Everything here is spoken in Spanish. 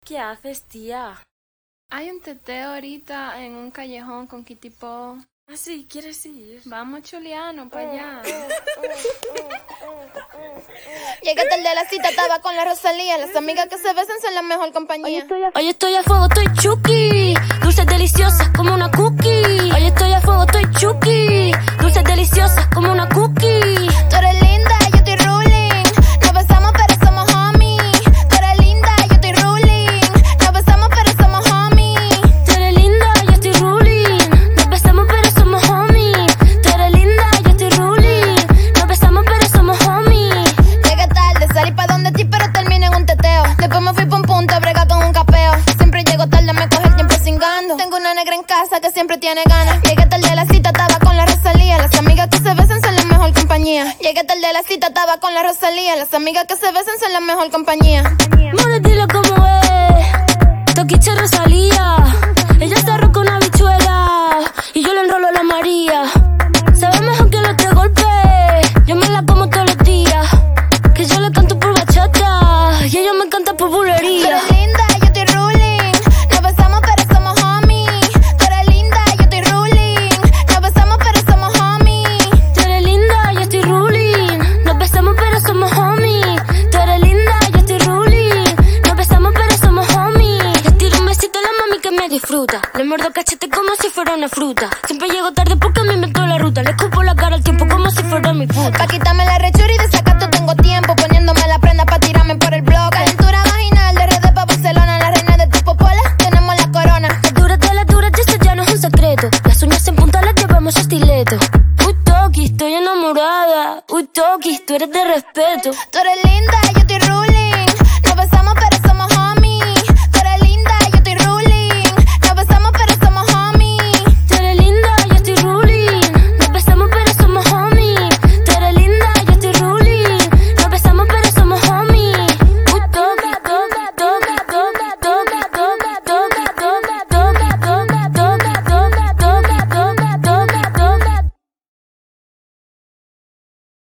¿Qué haces, tía? Hay un teteo ahorita en un callejón con Kitty Po. ¿Ah, sí? ¿Quieres ir? Vamos, Chuliano, para allá. Llegué tarde a la cita, estaba con la Rosalía. Las amigas que se besan son la mejor compañía. Hoy estoy a fuego, estoy chuki. Dulces deliciosas como una cookie. Hoy estoy a fuego, estoy chuki. Dulces deliciosas como una cookie. Tú eres linda, yo estoy ruling. Nos besamos pero somos homies. Tú eres linda, yo estoy ruling. Nos besamos pero somos homies. Tú eres linda, yo estoy ruling. Nos besamos pero somos homies. Tú eres linda, yo estoy ruling. Nos besamos pero somos homies. Llegué tarde, salí pa' donde ti pero terminé en un teteo. Después me fui pa' un punto a bregar con un capeo. Siempre llego tarde, me coge el tiempo cingando. Tengo una negra en casa que siempre tiene ganas. Llegué tarde a la cita, estaba con la Rosalía. Las amigas que se besan son la mejor compañía. Llegué tarde a la cita, estaba con la Rosalía. Las amigas que se besan son la mejor compañía. More, dile cómo es. Toquiche Rosalía. Ella se arroja una bichuela y yo le enrolo a la María. Sabe mejor que los tres golpes. Yo me la como todos los días. Que yo le canto por bachata y ella me canta por bulería. Tú eres linda, yo estoy ruling. Nos besamos pero somos homies. Tú eres linda, yo estoy ruling. Nos besamos pero somos homies. Tú eres linda, yo estoy ruling. Nos besamos pero somos homies. Tú eres linda, yo estoy ruling. Nos besamos pero somos homies. Le tiro un besito a la mami que me disfruta. Le muerdo el cachete como si fuera una fruta. Siempre llego tarde porque me inventó la ruta. Le escupo la cara al tiempo como si fuera mi puta. Pa' quitarme la